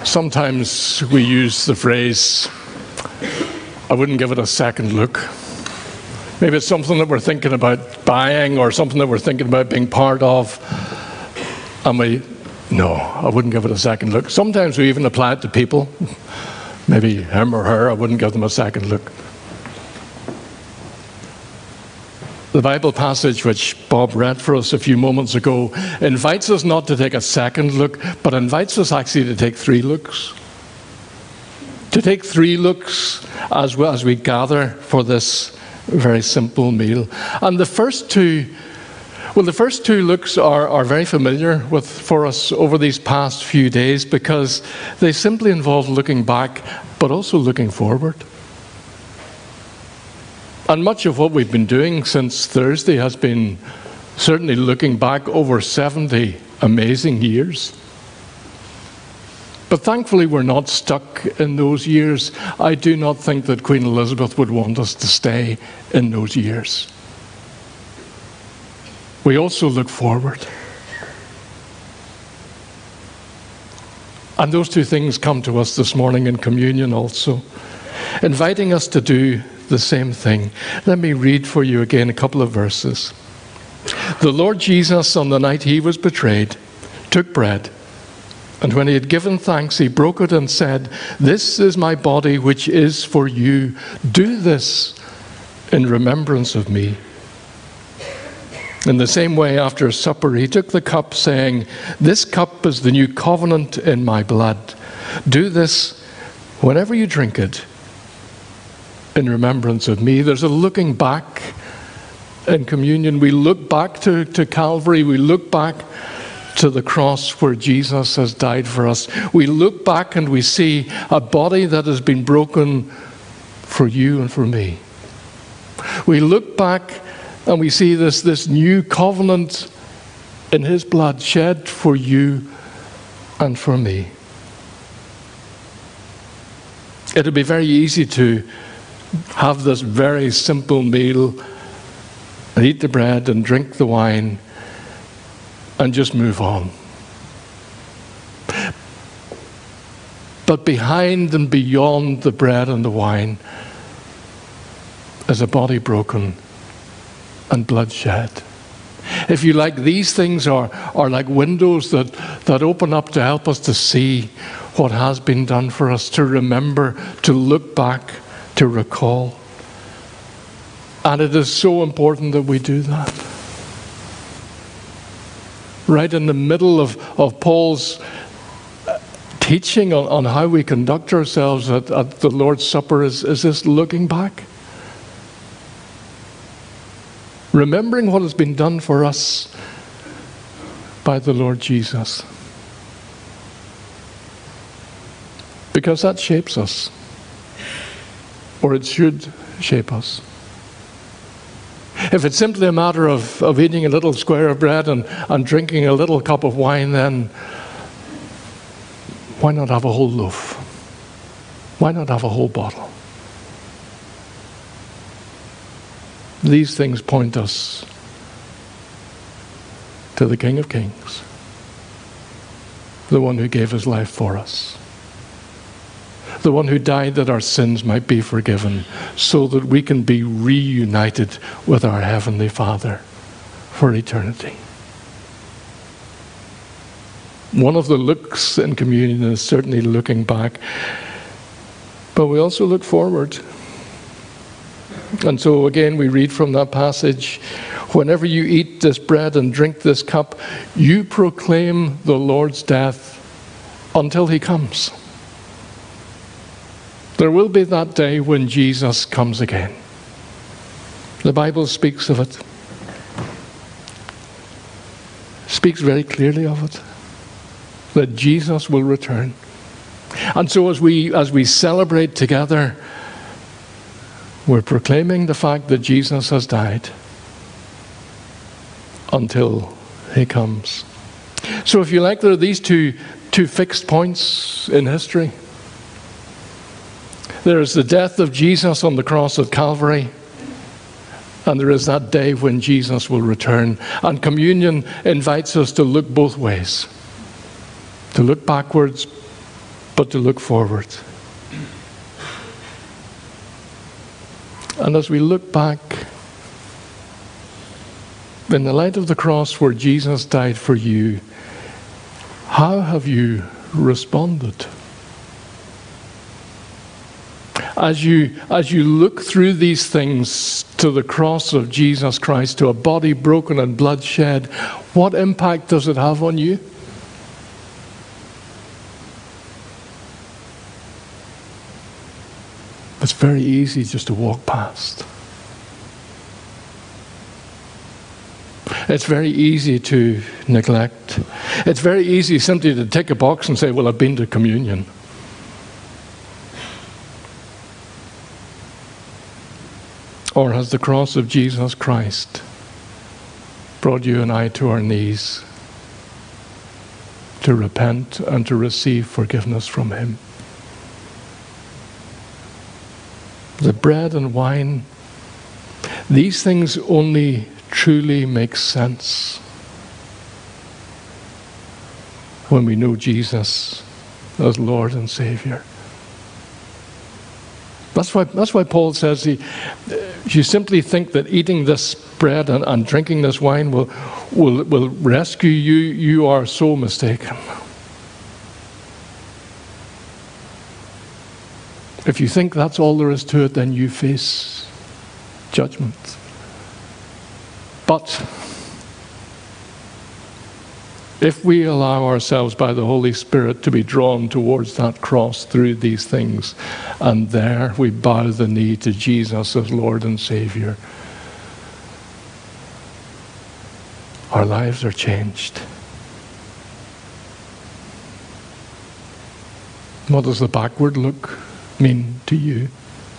Sometimes we use the phrase, I wouldn't give it a second look. Maybe it's something that we're thinking about buying or something that we're thinking about being part of. And no, I wouldn't give it a second look. Sometimes we even apply it to people. Maybe him or her, I wouldn't give them a second look. The Bible passage which Bob read for us a few moments ago invites us not to take a second look, but invites us actually to take 3 looks. To take 3 looks as we gather for this very simple meal. And the first two looks are very familiar for us over these past few days because they simply involve looking back, but also looking forward. And much of what we've been doing since Thursday has been certainly looking back over 70 amazing years. But thankfully we're not stuck in those years. I do not think that Queen Elizabeth would want us to stay in those years. We also look forward. And those 2 things come to us this morning in communion also, inviting us to do the same thing. Let me read for you again a couple of verses. The Lord Jesus, on the night he was betrayed, took bread, and when he had given thanks, he broke it and said, "This is my body, which is for you. Do this in remembrance of me." In the same way, after supper, he took the cup, saying, "This cup is the new covenant in my blood. Do this whenever you drink it in remembrance of me." There's a looking back in communion. We look back to Calvary. We look back to the cross where Jesus has died for us. We look back and we see a body that has been broken for you and for me. We look back and we see this new covenant in his blood shed for you and for me. It'll be very easy to have this very simple meal and eat the bread and drink the wine and just move on. But behind and beyond the bread and the wine is a body broken and blood shed. If you like, these things are like windows that open up to help us to see what has been done for us, to remember, to look back, to recall. And it is so important that we do that. Right in the middle of Paul's teaching on how we conduct ourselves at the Lord's Supper is this looking back. Remembering what has been done for us by the Lord Jesus. Because that shapes us. Or it should shape us. If it's simply a matter of eating a little square of bread and drinking a little cup of wine, then why not have a whole loaf? Why not have a whole bottle? These things point us to the King of Kings, the one who gave his life for us. The one who died that our sins might be forgiven, so that we can be reunited with our Heavenly Father for eternity. One of the looks in communion is certainly looking back, but we also look forward. And so again, we read from that passage, "Whenever you eat this bread and drink this cup, you proclaim the Lord's death until he comes." There will be that day when Jesus comes again. The Bible speaks of it. Speaks very clearly of it. That Jesus will return. And so as we celebrate together, we're proclaiming the fact that Jesus has died until he comes. So if you like, there are these two fixed points in history. There is the death of Jesus on the cross at Calvary, and there is that day when Jesus will return. And communion invites us to look both ways. To look backwards, but to look forward. And as we look back, in the light of the cross where Jesus died for you, how have you responded? As you look through these things to the cross of Jesus Christ, to a body broken and blood shed, what impact does it have on you? It's very easy just to walk past. It's very easy to neglect. It's very easy simply to tick a box and say, well, I've been to communion. Or has the cross of Jesus Christ brought you and I to our knees to repent and to receive forgiveness from Him? The bread and wine, these things only truly make sense when we know Jesus as Lord and Savior. That's why Paul says, you simply think that eating this bread and drinking this wine will rescue you. You are so mistaken. If you think that's all there is to it, then you face judgment. But if we allow ourselves by the Holy Spirit to be drawn towards that cross through these things, and there we bow the knee to Jesus as Lord and Savior, our lives are changed. What does the backward look mean to you?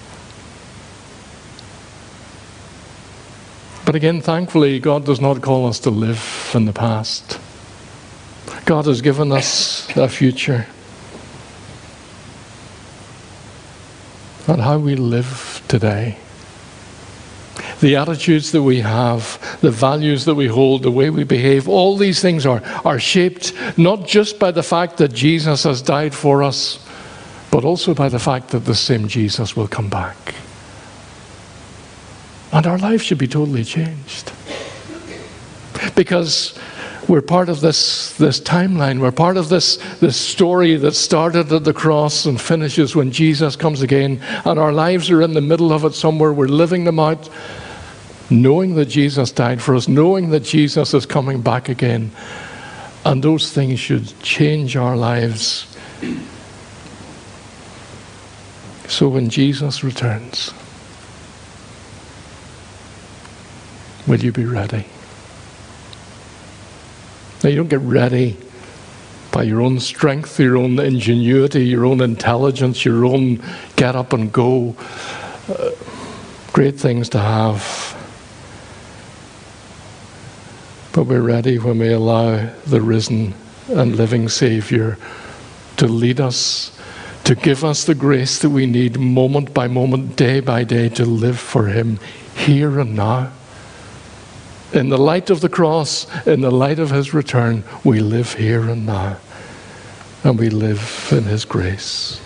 But again, thankfully, God does not call us to live in the past. God has given us a future. And how we live today, the attitudes that we have, the values that we hold, the way we behave, all these things are shaped not just by the fact that Jesus has died for us, but also by the fact that the same Jesus will come back. And our life should be totally changed. Because we're part of this timeline. We're part of this story that started at the cross and finishes when Jesus comes again. And our lives are in the middle of it somewhere. We're living them out, knowing that Jesus died for us, knowing that Jesus is coming back again. And those things should change our lives. So when Jesus returns, will you be ready? Now, you don't get ready by your own strength, your own ingenuity, your own intelligence, your own get up and go. Great things to have. But we're ready when we allow the risen and living Savior to lead us, to give us the grace that we need moment by moment, day by day, to live for Him here and now. In the light of the cross, in the light of His return, we live here and now. And we live in His grace.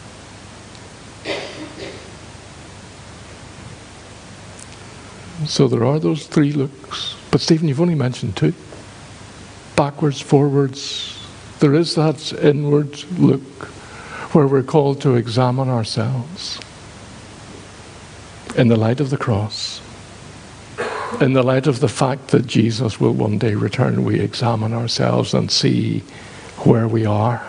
So there are those three looks. But Stephen, you've only mentioned two. Backwards, forwards. There is that inward look where we're called to examine ourselves in the light of the cross. In the light of the fact that Jesus will one day return, we examine ourselves and see where we are.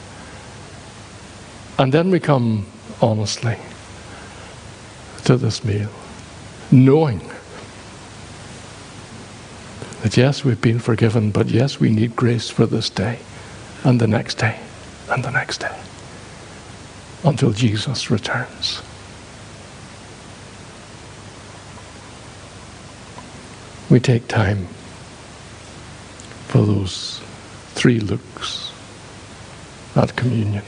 And then we come honestly to this meal, knowing that yes, we've been forgiven, but yes, we need grace for this day, and the next day, and the next day, until Jesus returns. We take time for those three looks at communion.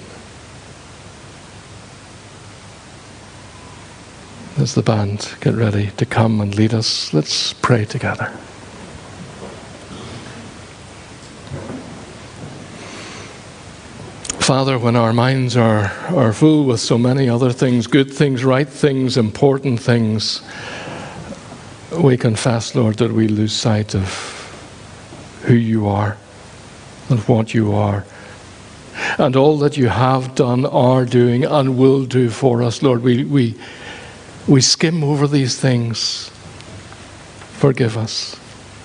As the band get ready to come and lead us, let's pray together. Father, when our minds are full with so many other things, good things, right things, important things, we confess, Lord, that we lose sight of who you are and what you are and all that you have done, are doing, and will do for us, Lord. We skim over these things. Forgive us.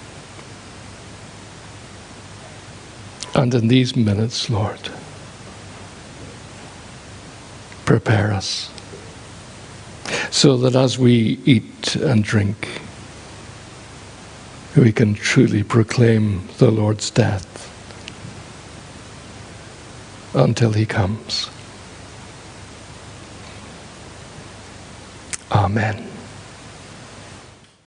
And in these minutes, Lord, prepare us so that as we eat and drink, we can truly proclaim the Lord's death until he comes. Amen.